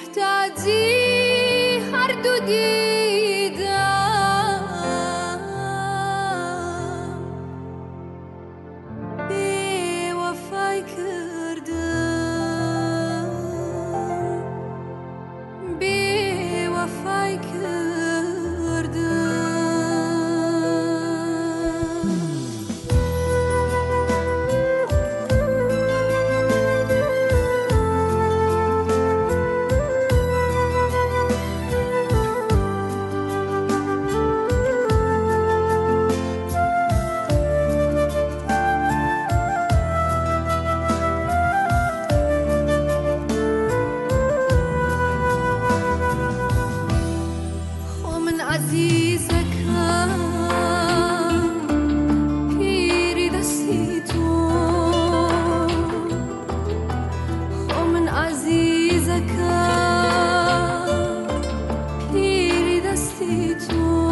محتاجی هر دو دیدم بی وفای کردم بی وفای کردم عزیزکم پیری دستی تو خو من عزیزکم پیری دستی تو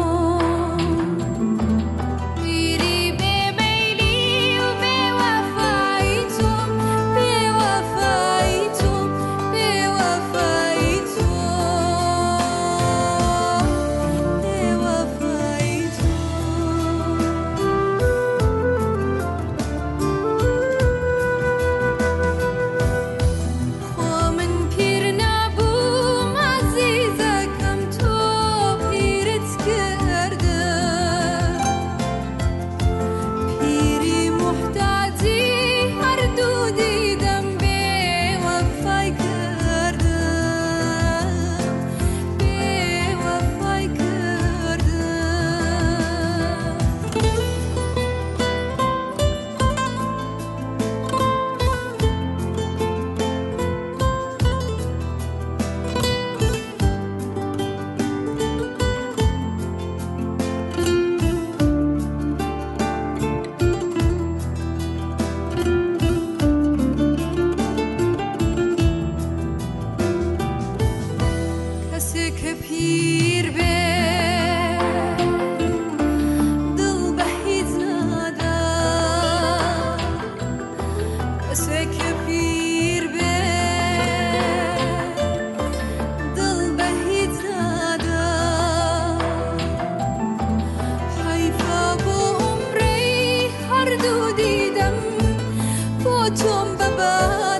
پیری به میلی و به وفایی تو به وفایی تو به وفایی تو که پیر به دل به هیچ نداد کسی که پیر به دل به هیچ نداد حیفا با عمری هر دو دیدم با چون ببر